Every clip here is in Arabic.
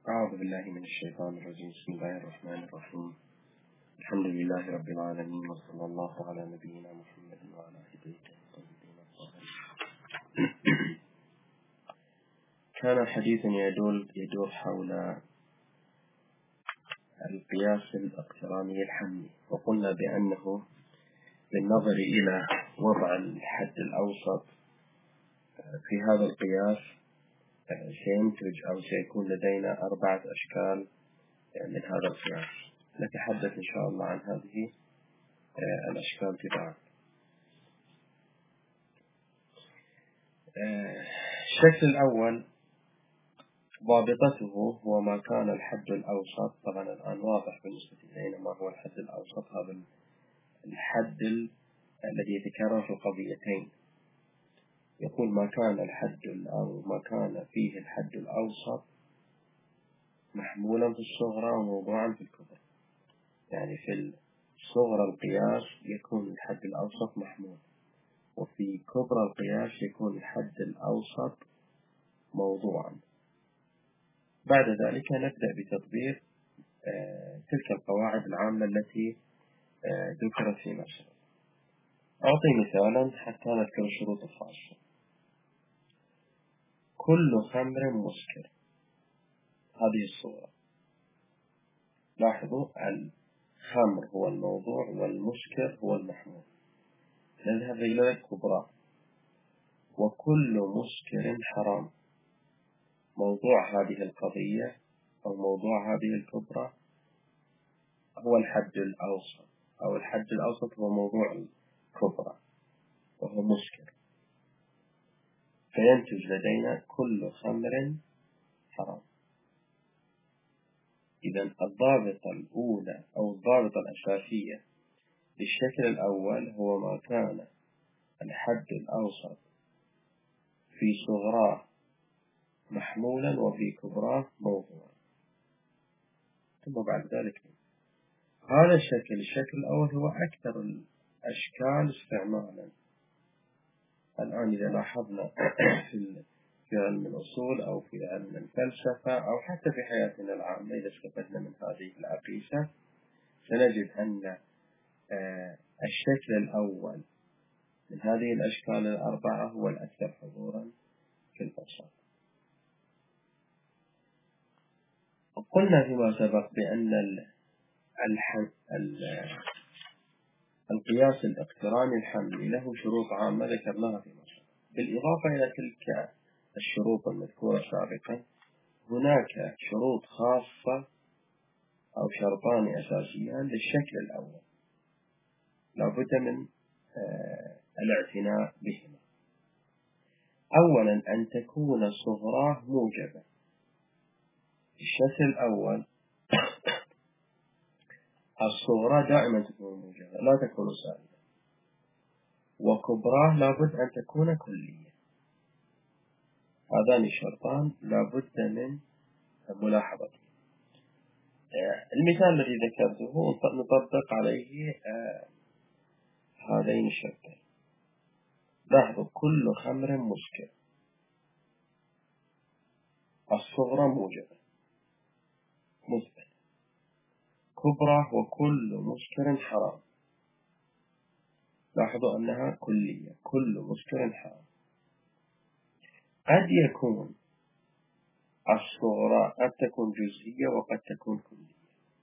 أعوذ بالله من الشيطان الرجيم. بسم الله الرحمن الرحيم. الحمد لله رب العالمين، وصلى الله على نبينا محمد وعلى آله الطيبين الطاهرين. كان الحديث يدور حول القياس الاقتراني الحملي، وقلنا بأنه بالنظر إلى وضع الحد الأوسط في هذا القياس سينتج أو سيكون لدينا 4 أشكال من هذا القياس. نتحدث إن شاء الله عن هذه الأشكال تباعا. الشكل الأول ضابطته هو ما كان الحد الأوسط. طبعا الآن واضح بالنسبة إلينا ما هو الحد الأوسط. هذا الحد الذي يتكرر في القضيتين. يقول ما كان الحد أو ما كان فيه الحد الأوسط محمولا في الصغرى وموضوعا في الكبرى. يعني في صغرى القياس يكون الحد الأوسط محمول، وفي كبرى القياس يكون الحد الأوسط موضوعا. بعد ذلك نبدأ بتطبيق تلك القواعد العامة التي ذكرت في مصر. أعطي مثالا حتى نذكر الشروط الخاصة. كل خمر مسكر، هذه الصورة. لاحظوا الخمر هو الموضوع والمسكر هو المحمول. نذهب إلى الكبرى. وكل مسكر حرام. موضوع هذه القضية أو موضوع هذه الكبرى هو الحد الأوسط، أو الحد الأوسط هو موضوع الكبرى وهو مسكر، فينتج لدينا كل خمر حرام. إذن الضابطة الأولى أو الضابطة الأساسية للشكل الأول هو ما كان الحد الأوسط في صغراه محمولا وفي كبراه موضوعا. ثم بعد ذلك هذا الشكل الأول هو أكثر الأشكال استعمالا. الآن إذا لاحظنا في علم الأصول أو في علم الفلسفة أو حتى في حياتنا العامة، إذا استفدنا من هذه الأقيسة سنجد أن الشكل الأول من هذه الأشكال الأربعة هو الأكثر حضورا في البشر. قلنا فيما سبق بأن القياس الاقتراني الحملي له شروط عامة ذكرناها في مصر. بالإضافة إلى تلك الشروط المذكورة سابقا، هناك شروط خاصة أو شرطان أساسيان للشكل الأول لا بد من الاعتناء بهما. أولا أن تكون صغراه موجبة. الشكل الأول الصغرى دائما تكون موجبة لا تكون سالبة، وكبراه لابد أن تكون كلية. هذان الشرطان لابد من ملاحظته. المثال الذي ذكرته نطبق عليه هذين الشرطين. لاحظوا كل خمر مسكر، الصغرى موجبة مثبت. كبرى وكل مسكر حرام. لاحظوا أنها كلية، كل مسكر حرام. قد يكون الصغرى قد تكون جزئية وقد تكون كلية،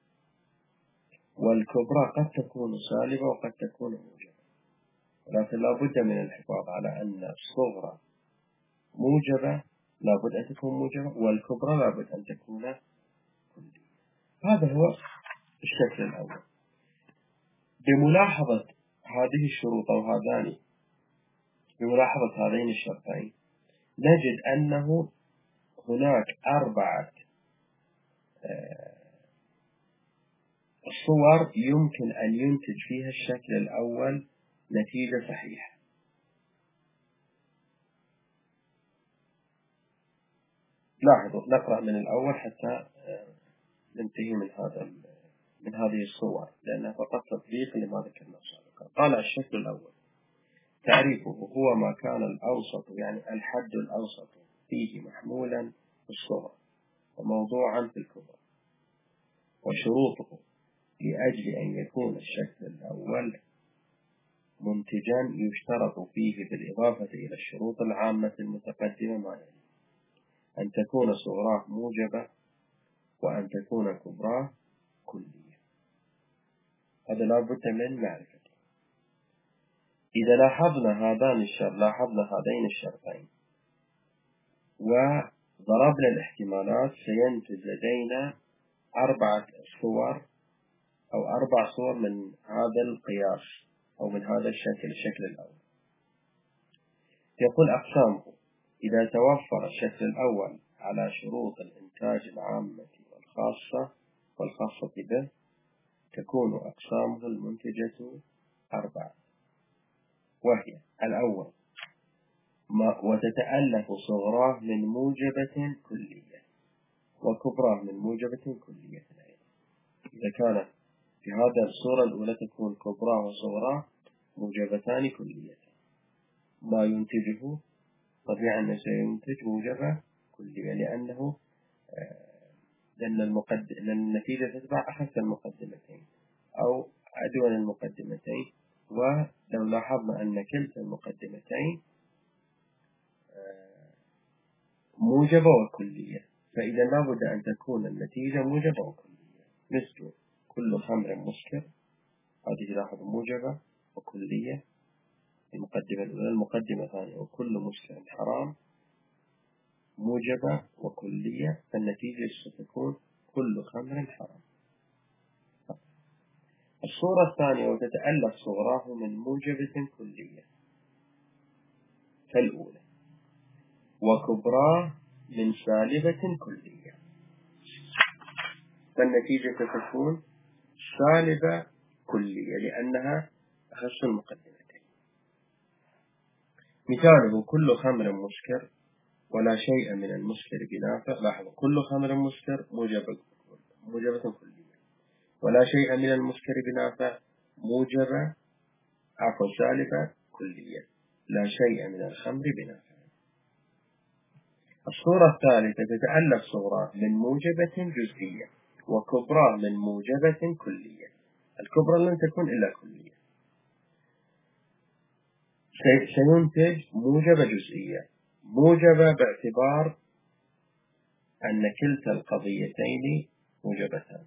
والكبرى قد تكون سالبة وقد تكون موجبة، لكن لا بد من الحفاظ على أن الصغرى موجبة لا بد أن تكون موجبة، والكبرى لا بد أن تكون كلية. هذا هو الشكل الأول. بملاحظة هذه الشروط أو بملاحظة هذين الشرطين نجد أنه هناك 4 صور يمكن أن ينتج فيها الشكل الأول نتيجة صحيحة. لاحظوا نقرأ من الأول حتى ننتهي من هذه الصور، لأنها فقط تطبيق لما ذكرنا سابقا. قال الشكل الأول تعريفه هو ما كان الأوسط، يعني الحد الأوسط فيه محمولا في الصغر وموضوعا في الكبرى. وشروطه: لأجل أن يكون الشكل الأول منتجا يشترط فيه بالإضافة إلى الشروط العامة المتقدمة ما يلي: أن تكون صغراه موجبة، وأن تكون كبراه كلية. هذا لا بد من معرفته. إذا لاحظنا هذين الشرطين وضربنا الاحتمالات، سينتج لدينا 4 صور أو 4 صور من هذا القياس أو من هذا الشكل الأول. يقول أقسامه: إذا توفر الشكل الأول على شروط الإنتاج العامة والخاصة به، تكون أقسامه المنتجة 4، وهي: الأول، وتتألف صغراه من موجبة كلية وكبراه من موجبة كلية. إذا كانت في هذا الصورة الأولى تكون كبراه وصغراه موجبتان كلية، ما ينتجه طبيعي أنه سينتج موجبة كلية، لأن النتيجة تتبع أخف المقدمتين أو أدون المقدمتين. ولو لاحظنا أن كلتا المقدمتين موجبة وكلية، فإذا لابد أن تكون النتيجة موجبة وكلية، مثل كل خمر مسكر، هذه لاحظ موجبة وكلية المقدمة الأولى. المقدمة الثانية: وكل مسكر حرام، موجبة وكلية، فالنتيجة ستكون كل خمر حرام. الصورة الثانية: وتتألف صغراه من موجبة كلية، فالأولى، وكبراه من سالبة كلية، فالنتيجة تكون سالبة كلية لأنها أخص المقدمتين. مثاله: كل خمر مسكر ولا شيء من المسكر بنافع. لاحظوا: كل خمر مسكر موجبة كلية، ولا شيء من المسكر بنافع سالبة كلية، لا شيء من الخمر بنافع. الصورة الثالثة: تتألف صغراه من موجبة جزئية وكبراه من موجبة كلية. الكبرى لن تكون إلا كلية، سينتج موجبة جزئية، موجبة باعتبار أن كلتا القضيتين موجبتان،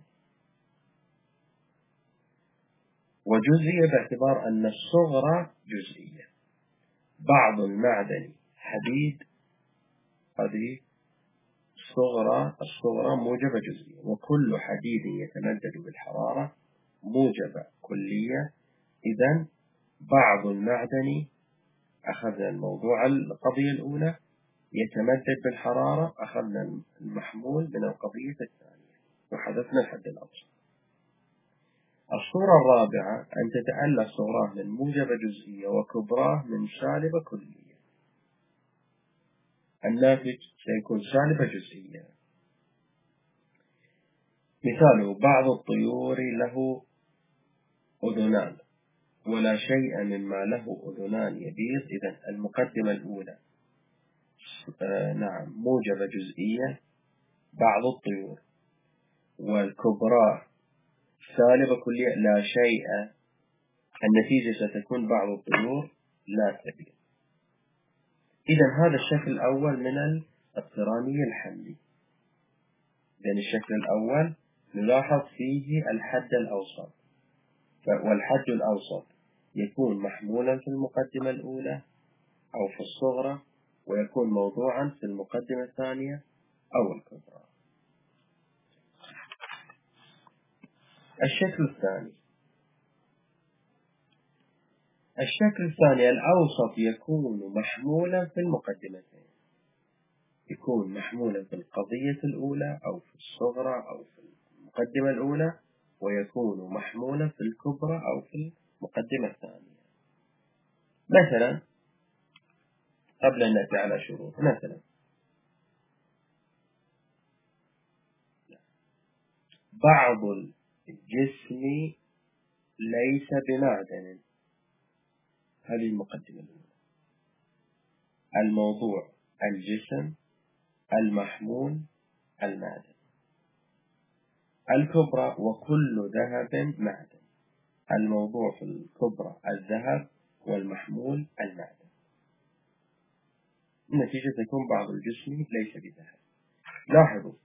وجزئية باعتبار أن الصغرى جزئية. بعض المعدن حديد، هذه الصغرى موجبة جزئية. وكل حديد يتمدد بالحرارة موجبة كلية. إذن بعض المعدن، أخذنا الموضوع القضية الأولى، يتمدد بالحرارة، أخذنا المحمول من القضية الثانية وحدثنا الحد الأوسط. الصورة الرابعة: أن تتألف صغراه من موجبة جزئية وكبراه من سالبة كلية، الناتج سيكون سالبة جزئية. مثاله: بعض الطيور له أذنان ولا شيء مما له أذنان يبيض. إذن المقدمة الأولى موجبة جزئية بعض الطيور، والكبرى سالبة كلية لا شيء، النتيجة ستكون بعض الطيور لا تبيض. إذن هذا الشكل الأول من الاقتراني الحملي. لأن الشكل الأول نلاحظ فيه الحد الأوسط، والحد الأوسط يكون محمولا في المقدمة الأولى أو في الصغرى، ويكون موضوعا في المقدمة الثانية أو الكبرى. الشكل الثاني الأوسط يكون محمولا في المقدمتين، يكون محمولا في القضية الأولى أو في الصغرى أو في المقدمة الأولى، ويكون محمولا في الكبرى أو في المقدمة الثانية. مثلا، قبل أن نأتي على شروط، مثلا بعض الجسم ليس بمعدن، هذه المقدمة الأولى. الموضوع: الجسم المحمول المعدن. الكبرى وكل ذهب معدن. الموضوع في الكبرى الذهب والمحمول المعدن. النتيجة تكون بعض الجسم ليس بذهب. لاحظوا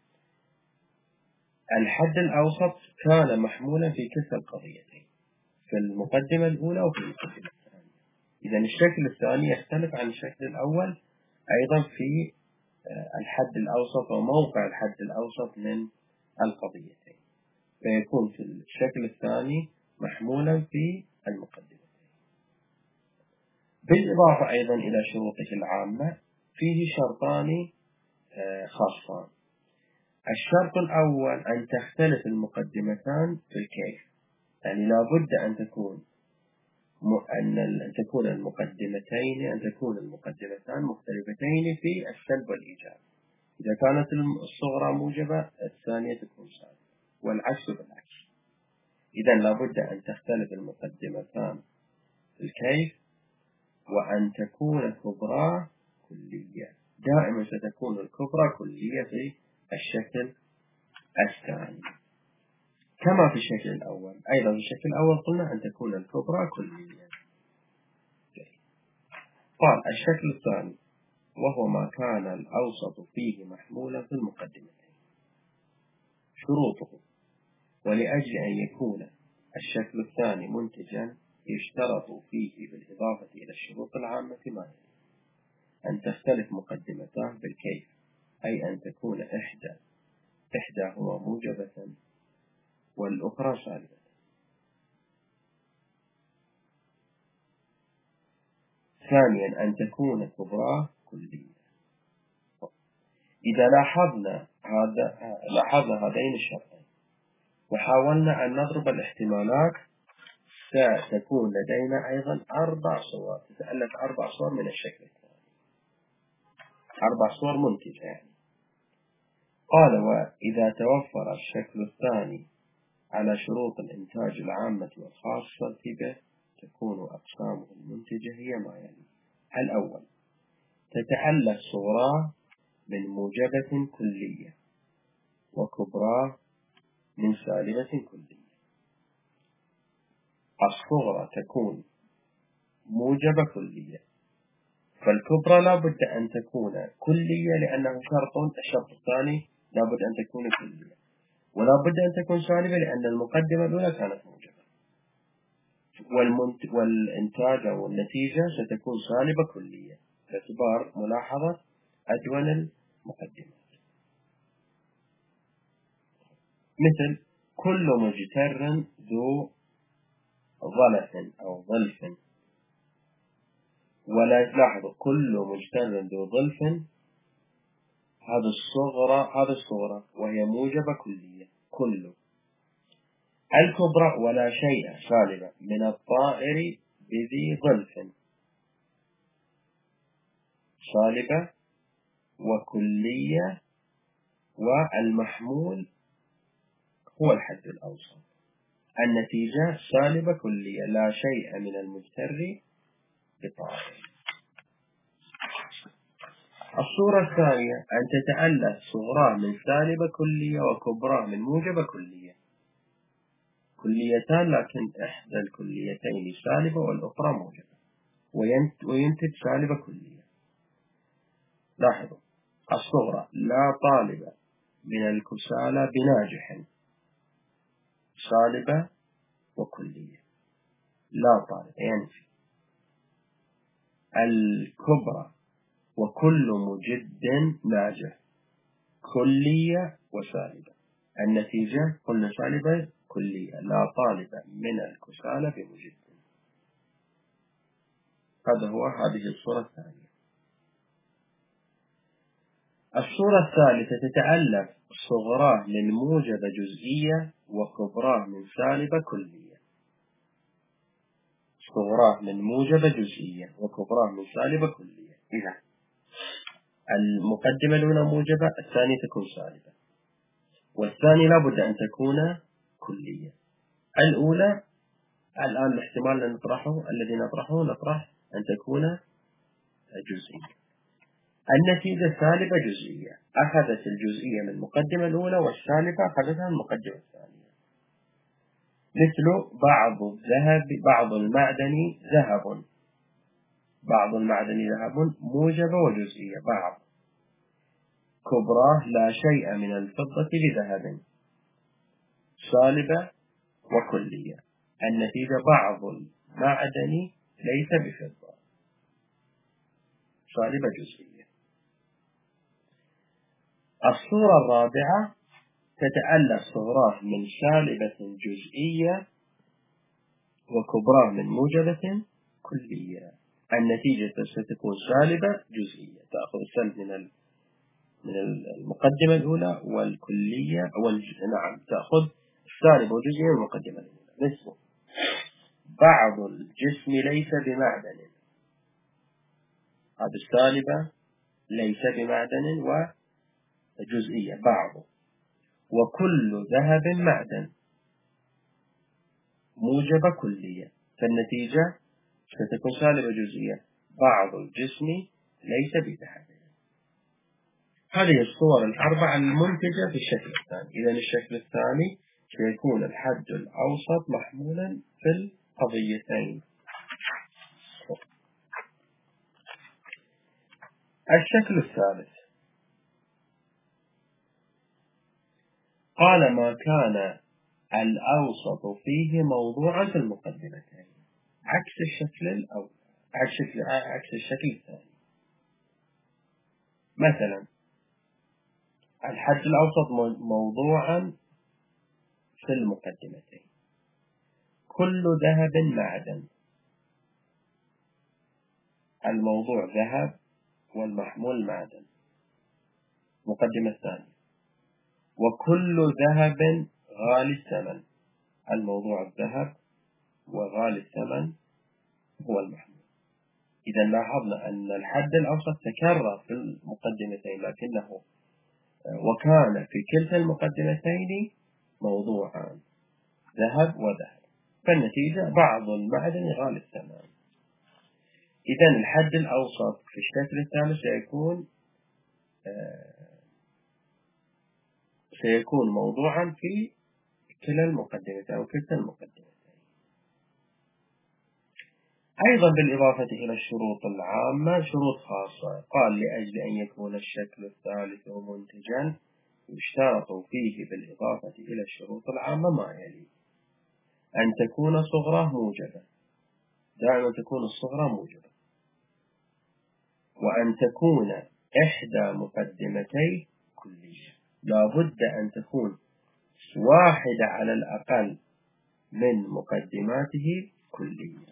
الحد الأوسط كان محمولا في كلتا القضيتين، في المقدمة الأولى وفي المقدمة الثانية. إذا الشكل الثاني يختلف عن الشكل الأول أيضا في الحد الأوسط وموقع الحد الأوسط من القضيتين، فيكون في الشكل الثاني محمولا في المقدمة. بالإضافة أيضا إلى شروطه العامة فيه شرطان خاصان. الشرط الأول أن تختلف المقدمتان في الكيف، يعني لا بد أن تكون المقدمتان مختلفتين في السلب والإيجاب. إذا كانت الصغرى موجبة الثانية تكون سالبة، والعكس بالعكس. إذا لا بد أن تختلف المقدمتان في الكيف، وأن تكون الكبرى كلية. دائما ستكون الكبرى كلية في الشكل الثاني كما في الشكل الأول. أيضا في الشكل الأول قلنا أن تكون الكبرى كلية. قال الشكل الثاني وهو ما كان الأوسط فيه محمولا في المقدمتين. شروطه: ولأجل أن يكون الشكل الثاني منتجا يشترط فيه بالإضافة إلى الشروط العامة ما يلي: أن تختلف مقدمتاه بالكيف، أي أن تكون إحداهما موجبة والأخرى سالبة. ثانيا أن تكون كبراه كلية. إذا لاحظنا هذين الشرطين وحاولنا أن نضرب الاحتمالات، ستكون لدينا أيضا 4 صور، تتألف 4 صور من الشكل الثاني، 4 صور منتجة يعني. قال: وإذا توفر الشكل الثاني على شروط الإنتاج العامة والخاصة به تكون أقسامه المنتجة هي ما يلي: الأول: تتألف صغراه من موجبة كلية وكبراه من سالبة كلية. الصغرى تكون موجبة كلية، فالكبرى لا بد أن تكون كلية لأنه الشرط الثاني لا بد أن تكون كلية، ولا بد أن تكون سالبة لأن المقدمة الأولى كانت موجبة، والإنتاج أو النتيجة ستكون سالبة كلية باعتبار ملاحظة أدول المقدمات. مثل كل مجتر ذو ظلف أو ظلف، ولا لاحظوا كل مجتر ذو ظلف، هذا الصغرى وهي موجبة كلية كله. الكبرى ولا شيء سالبة من الطائر بذي ظلف، سالبة وكلية، والمحمول هو الحد الأوسط. النتيجة سالبة كلية، لا شيء من المجتر بطائر. الصورة الثانية أن تتألف صغراه من سالبة كلية وكبراه من موجبة كلية، كليتان لكن إحدى الكليتين سالبة والأخرى موجبة، وينتج سالبة كلية. لاحظوا الصغرى: لا طالب من الكسالى بناجح، سالبة وكلية، لا طالب ينفي. الكبرى: وكل مجد ناجح، كلية وسالبة. النتيجة قلنا سالبة كلية، لا طالب من الكسالى بمجد. هذه الصورة الثانية. الصورة الثالثة تتألف صغراه من موجبة جزئية وكبراه من سالبة كلية، صغراه من موجبة جزئية وكبراه من سالبة كلية. إذا المقدمة الأولى موجبة، الثانية تكون سالبة، والثانية لا بد أن تكون كلية. الأولى الآن الاحتمال الذي نطرح أن تكون جزئية. النتيجة سالبة جزئية، أخذت الجزئية من المقدمة الأولى والسالبة أخذتها من المقدمة الثانية. مثل بعض الذهب، بعض المعدن ذهب، بعض المعدن ذهب موجبة وجزئية. بعض كبراه لا شيء من الفضة بذهب، سالبة وكلية. النتيجة بعض المعدن ليس بفضة، سالبة جزئية. الصورة الرابعة تتألف صغراه من سالبة جزئية وكبراه من موجبة كلية. النتيجة ستكون سالبة جزئية، تأخذ السلب من المقدمة الأولى والكلية نعم تأخذ السالبة والجزئية من المقدمة الأولى. مثل بعض الجسم ليس بمعدن، هذه السالبة ليس بمعدن وجزئية بعض. وكل ذهب معدن موجبة كلية، فالنتيجة ستكون سالبة جزئية بعض الجسم ليس بذهب. هذه الصور الأربعة المنتجة في الشكل الثاني. إذن الشكل الثاني سيكون الحد الأوسط محمولا في القضيتين. الشكل الثالث قال ما كان الأوسط فيه موضوعا في المقدمتين، عكس الشكل الأول، عكس الشكل الثاني. مثلا الحد الأوسط موضوعا في المقدمتين، كل ذهب معدن، الموضوع ذهب والمحمول معدن. مقدمة الثانية وكل ذهب غالي الثمن، الموضوع الذهب وغالي الثمن هو المحمول. إذا لاحظنا أن الحد الأوسط تكرر في المقدمتين، لكنه وكان في كلتا المقدمتين موضوعان ذهب وذهب، فالنتيجة بعض المعدن غالي الثمن. إذا الحد الأوسط في الشكل الثالث سيكون موضوعا في كلا المقدمتين أو كلتا المقدمتين. أيضا بالإضافة إلى الشروط العامة شروط خاصة. قال لأجل أن يكون الشكل الثالث منتجا يشترط فيه بالإضافة إلى الشروط العامة ما يلي: أن تكون صغرى موجبة، دائما تكون الصغرى موجبة، وأن تكون إحدى مقدمتي كلية، لا بد أن تكون واحدة على الأقل من مقدماته كلية.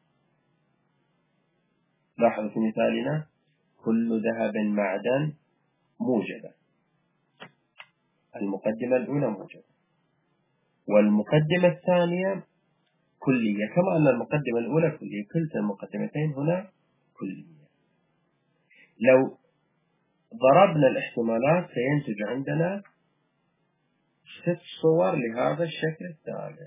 لاحظوا في مثالنا كل ذهب معدن موجبة، المقدمة الأولى موجبة والمقدمة الثانية كلية، كما أن المقدمة الأولى كلية، كلتا المقدمتين هنا كلية. لو ضربنا الاحتمالات سينتج عندنا 6 صور لهذا الشكل الثالث،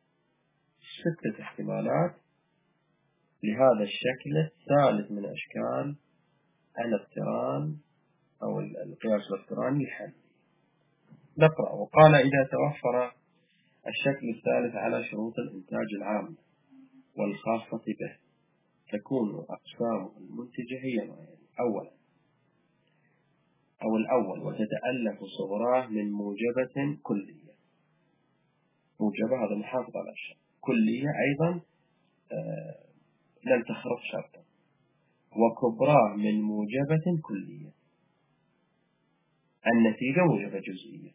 6 احتمالات لهذا الشكل الثالث من أشكال الاقتران أو القياس الاقتراني الحدي. نقرأ. وقال إذا توفر الشكل الثالث على شروط الإنتاج العام والخاصة به تكون أقسام المنتجة هي ما يلي: الأول وتتألف صغراه من موجبة كلية، موجبة هذا محافظ على الشرط، كلية أيضا لن تخرج شرطا، وكبراه من موجبة كلية، النتيجة موجبة جزئية.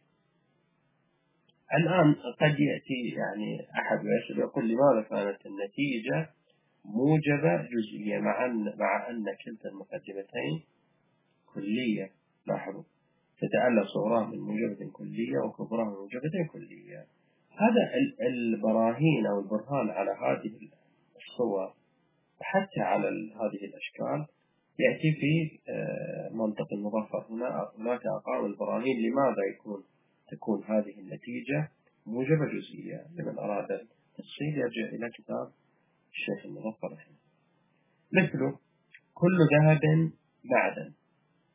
الآن قد يأتي أحد ويسأل يقول لماذا كانت النتيجة موجبة جزئية مع أن كلتا المقدمتين كلية؟ لاحظوا تتألف صغراه من موجبة كلية وكبراه من موجبة كلية. هذا البراهين أو البرهان على هذه الصور وحتى على هذه الأشكال يأتي في منطق المظفر. هناك أقام البراهين لماذا تكون هذه النتيجة موجبة جزئية. لمن أراد التفصيل يرجع إلى كتاب الشيخ المظفر. مثل كل ذهب معدن،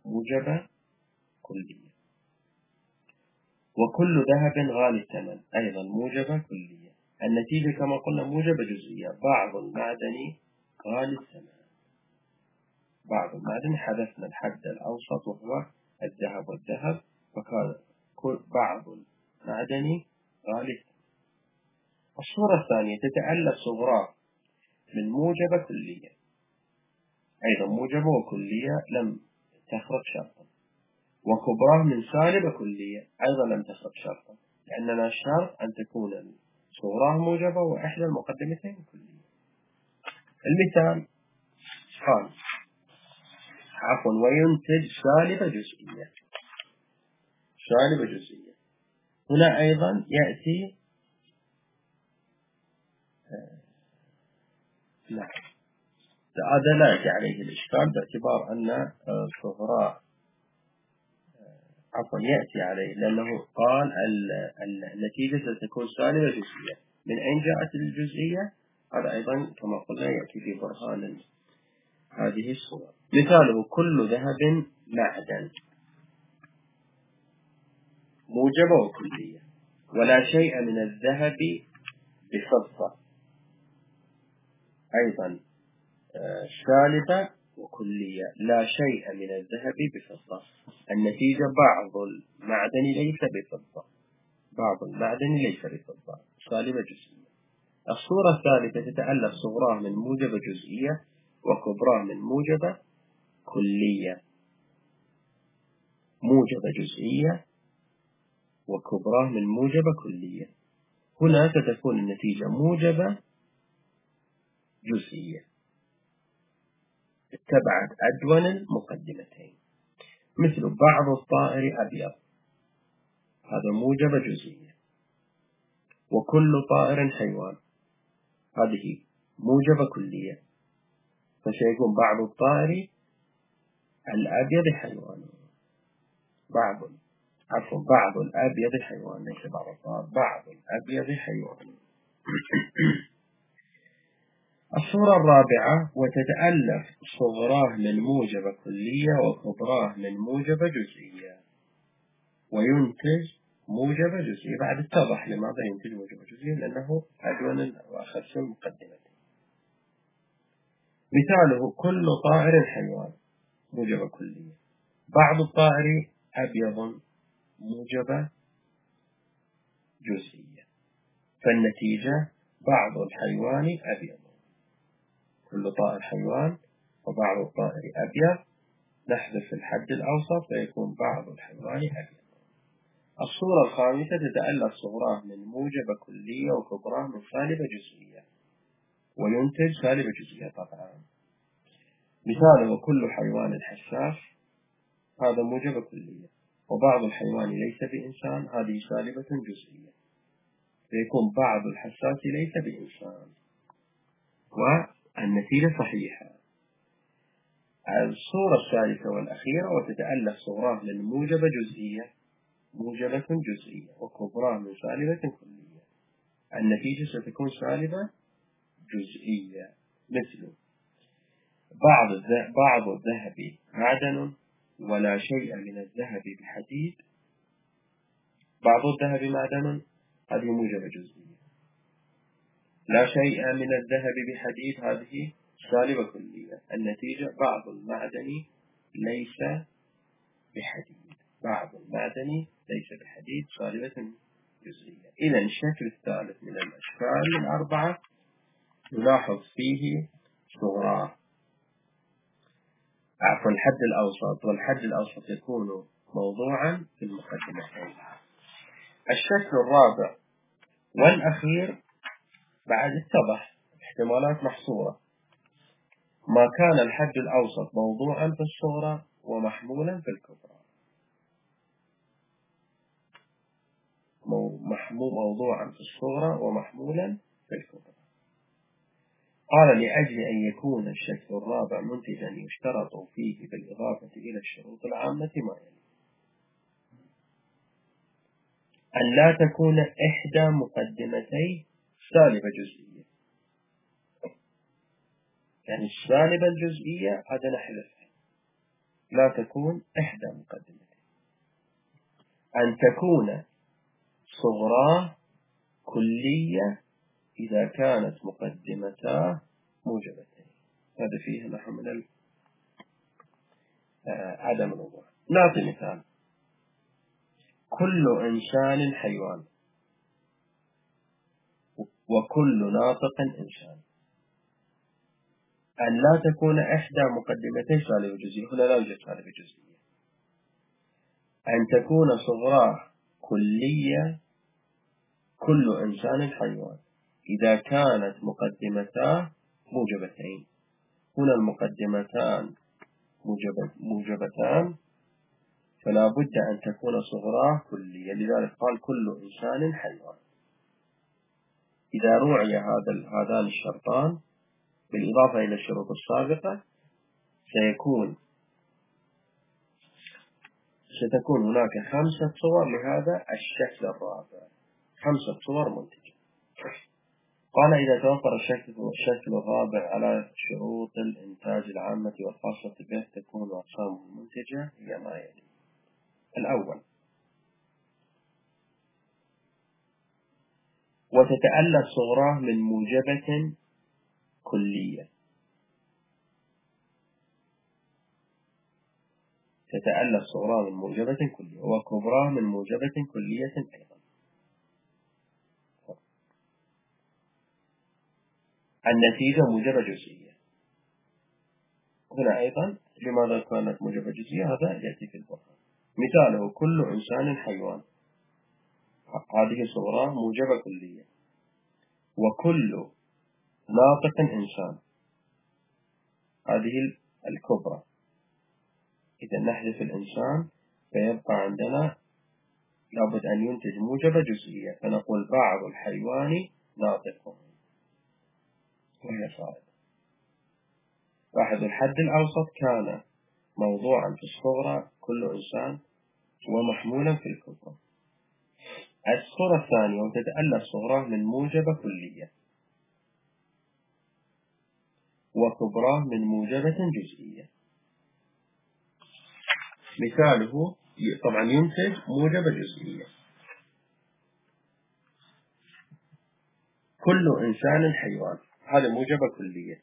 موجبة كلية. وكل ذهب غالي الثمن أيضا موجبة كلية. النتيجة كما قلنا موجبة جزئية. بعض المعدن غالي الثمن. بعض المعدن حذفنا الحد الأوسط وهو الذهب والذهب، فكان بعض المعدن غالي الثمن. الصورة الثانية تتألف صغراه من موجبة كلية، أيضا موجبة وكلية لم تخرج شرطا، وكبراه من سالبة كلية أيضا لم تخرج شرطا، لأننا الشرط أن تكون صغراه موجبة وإحدى المقدمتين كلية. المثال قال وينتج سالبة جزئية. سالبة جزئية هنا أيضا يأتي لا، هذا لا يأتي عليه الإشكال باعتبار أن صغراه يأتي عليه، لأنه قال النتيجة ستكون سالبة جزئية. من أين جاءت الجزئية؟ هذا أيضا كما قلنا يأتي في برهان هذه الصور. مثاله كل ذهب معدن موجبة وكلية. ولا شيء من الذهب بفضة أيضا سالبة وكلية. لا شيء من الذهب بفضة. النتيجة بعض المعدن ليس بفضة. بعض المعدن ليس بفضة سالبة جزئية. الصورة الثالثة تتألف صغراه من موجبة جزئية وكبراه من موجبة كلية. موجبة جزئية وكبراه من موجبة كلية. هنا ستكون النتيجة موجبة جزئية اتبعت أدون المقدمتين. مثل بعض الطائر أبيض، هذا موجبة جزئية. وكل طائر حيوان، هذه موجبة كلية، فسيكون بعض الطائر الأبيض حيوان. بعض الأبيض حيوان، ليس بعض الطائر، بعض الأبيض حيوان. الصورة الرابعة وتتألف صغراه من موجبة كلية وكبراه من موجبة جزئية وينتج موجبة جزئية. بعد اتضح لماذا ينتج موجبة جزئية، لأنه أدون وأخذ المقدمة. مثاله كل طائر حيوان موجبة كلية. بعض الطائر أبيض موجبة جزئية. فالنتيجة بعض الحيوان أبيض. كل طائر حيوان وبعض الطائر أبيض، نحذف الحد الأوسط فيكون بعض الحيوان أبيض. الصورة الخامسة تتألف صغراه من موجبة كلية وكبراه من سالبة جزئية وينتج سالبة جزئية طبعا. مثاله كل حيوان حساس، هذا موجبة كلية. وبعض الحيوان ليس بإنسان، هذه سالبة جزئية، فيكون بعض الحساس ليس بإنسان، والنتيجة صحيحة. الصورة الثالثة والأخيرة وتتألف صغراه من موجبة جزئية موجبة جزئية وكبراه من سالبة كلية. النتيجة ستكون سالبة جزئية. مثل بعض الذهب معدن ولا شيء من الذهب بحديد. بعض الذهب معدن، هذه موجبة جزئية. لا شيء من الذهب بحديد، هذه سالبة كلية. النتيجة بعض المعدن ليس بحديد. بعض المعدن ليس بحديد سالبة جزئية. إذا الشكل الثالث من الأشكال الأربعة نلاحظ فيه صغراه الحد الأوسط، والحد الأوسط يكون موضوعا في المقدمتين. الشكل الرابع والأخير بعد اتضح احتمالات محصورة. ما كان الحد الأوسط موضوعا في الصغرى ومحمولا في الكبرى. موضوعا في الصغرى ومحمولا في الكبرى. قال لأجل أن يكون الشكل الرابع منتجا يشترط فيه بالإضافة إلى الشروط العامة ما يلي: أن لا تكون إحدى مقدمتي سالبة جزئية، يعني السالبة الجزئية هذا نحذفها، لا تكون إحدى مقدمتين. أن تكون صغراه كلية إذا كانت مقدمتاه موجبتين. هذا فيه نحو من عدم الوضوح. نعطي مثال: كل إنسان حيوان، وكل ناطق إنسان. أن لا تكون إحدى مقدمتين سالبة جزئية، هنا لا يوجد سالبة جزئية. أن تكون صغراه كلية، كل إنسان حيوان، إذا كانت مقدمتاه موجبتين. هنا المقدمتان موجبتان، فلا بد أن تكون صغراه كلية، لذلك قال كل إنسان حيوان. إذا روعي هذان الشرطان بالإضافة إلى الشروط السابقة ستكون هناك 5 صور لهذا الشكل الرابع، 5 صور منتجة. قال إذا توفر الشكل الرابع على شروط الإنتاج العامة والخاصة به تكون أقسامه المنتجة هي ما يلي: الأول: وتتألف صغراه من موجبة كلية. تتألف صغراه من موجبة كلية، وكبراه من موجبة كلية أيضا. النتيجة موجبة جزئية. هنا أيضا لماذا كانت موجبة جزئية؟ هذا يأتي في البرهان. مثاله: كل إنسان حيوان، هذه صغراه موجبة كلية. وكل ناطق إنسان، هذه الكبرى. إذا نحذف الإنسان فيبقى عندنا لابد أن ينتج موجبة جزئية، فنقول بعض الحيوان ناطق وهي صائبة. لاحظوا الحد الأوسط كان موضوعا في الصغرى كل إنسان ومحمولا في الكبرى. الصورة الثانية: وتتألف صغراه من موجبة كلية، وكبراه من موجبة جزئية. مثاله طبعا ينتج موجبة جزئية: كل إنسان حيوان، هذا موجبة كلية.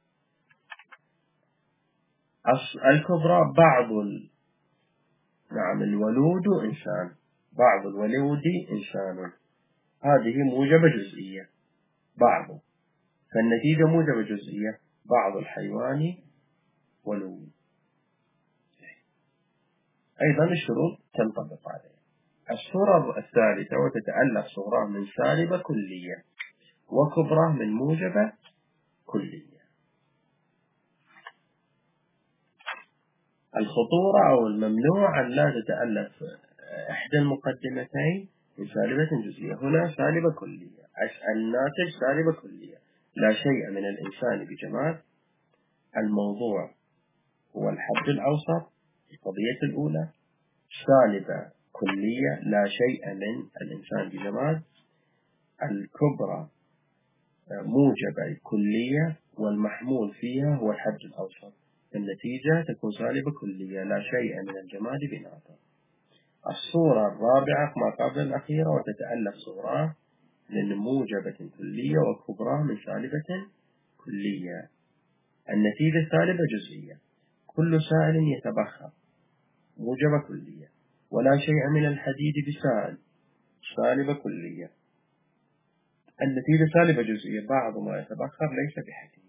الكبرى الولود إنسان، بعض الولود إنسان، هذه موجبة جزئية بعض، فالنتيجة موجبة جزئية: بعض الحيوان ولود. أيضا الشروط تنطبق عليه. الصورة الثالثة: وتتألف صغراه من سالبة كلية، وكبراه من موجبة كلية. الخطورة أو الممنوع أن لا تتألف إحدى المقدمتين من سالبة جزئية. هنا سالبة كلية، الناتج سالبة كلية: لا شيء من الإنسان بجماد. الموضوع هو الحد الأوسط، القضية الأولى. سالبة كلية: لا شيء من الإنسان بجماد. الكبرى موجبة كلية، والمحمول فيها هو الحد الأوسط، النتيجة تكون سالبة كلية: لا شيء من الجماد بناطق. الصورة الرابعة ما قبل الأخيرة: وتتألف صغراه من موجبة كلية، وكبراه من سالبة كلية، النتيجة سالبة جزئية: كل سائل يتبخر، موجبة كلية. ولا شيء من الحديد بسائل، سالبة كلية، النتيجة سالبة جزئية: بعض ما يتبخر ليس بحديد.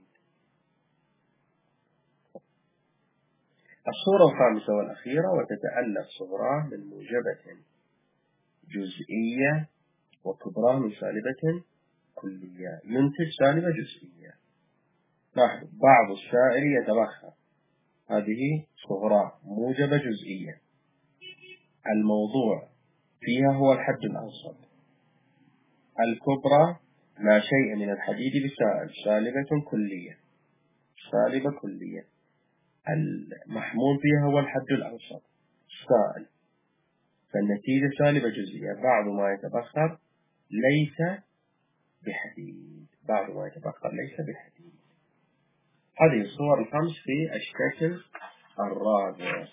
الصورة الخامسة والأخيرة: وتتألف صغراه من موجبة جزئية، وكبراه من سالبة كلية، ينتج سالبة جزئية. لاحظوا: بعض السائل يتبخر، هذه صغراه موجبة جزئية، الموضوع فيها هو الحد الأوسط. الكبرى: لا شيء من الحديد بسائل، سالبة كلية، سالبة كلية، المحمول فيها هو الحد الأوسط سائل، فالنتيجة سالبة جزئية: بعض ما يتبخر ليس بحديد، بعض ما يتبخر ليس بحديد. هذه الصور الخمس في الشكل الرابع.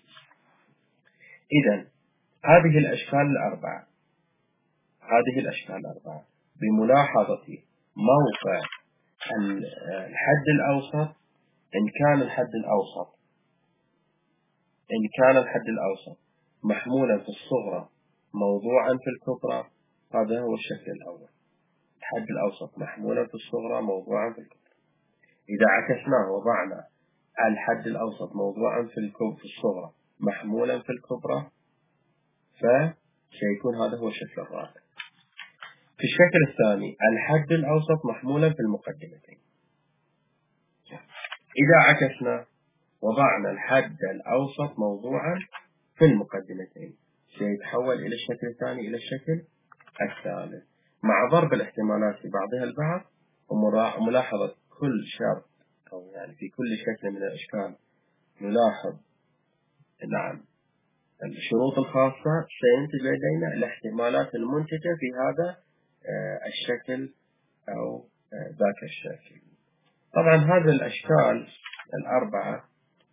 إذن هذه الأشكال الأربعة بملاحظة موقع الحد الأوسط. إن كان الحد الأوسط محمولا في الصغرى موضوعا في الكبرى، هذا هو الشكل الأول. الحد الأوسط محمولا في الصغرى موضوعا في الكبرى. إذا عكسناه وضعنا الحد الأوسط موضوعا في الصغرى محمولا في الكبرى، فسيكون هذا هو الشكل الرابع. في الشكل الثاني الحد الأوسط محمولا في المقدمتين. إذا عكسنا وضعنا الحد الأوسط موضوعا في المقدمتين، سيتحول إلى الشكل الثاني إلى الشكل الثالث، مع ضرب الاحتمالات في بعضها البعض وملاحظة كل شرط، أو يعني في كل شكل من الأشكال نلاحظ الشروط الخاصة، سينتج لدينا الاحتمالات المنتجة في هذا الشكل أو ذاك الشكل. طبعا هذه الأشكال الأربعة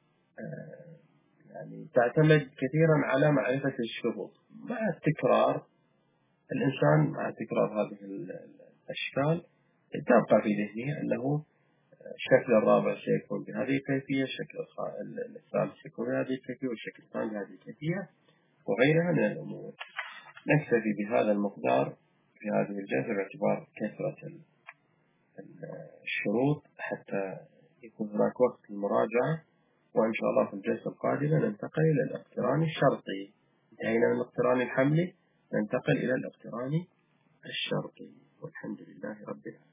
يعني تعتمد كثيرا على معرفة الشروط. مع التكرار الإنسان مع تكرار هذه الأشكال تبقى في ذهنه أنه الشكل الرابع سيكون بهذه الكيفية، الشكل الثالث سيكون بهذه الكيفية، والشكل الثاني بهذه الكيفية، وغيرها من الأمور. نكتفي بهذا المقدار في هذه الجلسة باعتبار كثرة الشروط حتى يكون هناك وقت للمراجعة. وإن شاء الله في الجلسة القادمة ننتقل إلى الاقتران الشرطي. انتهينا من الاقتران الحملي، ننتقل إلى الاقتران الشرطي، والحمد لله رب العالمين.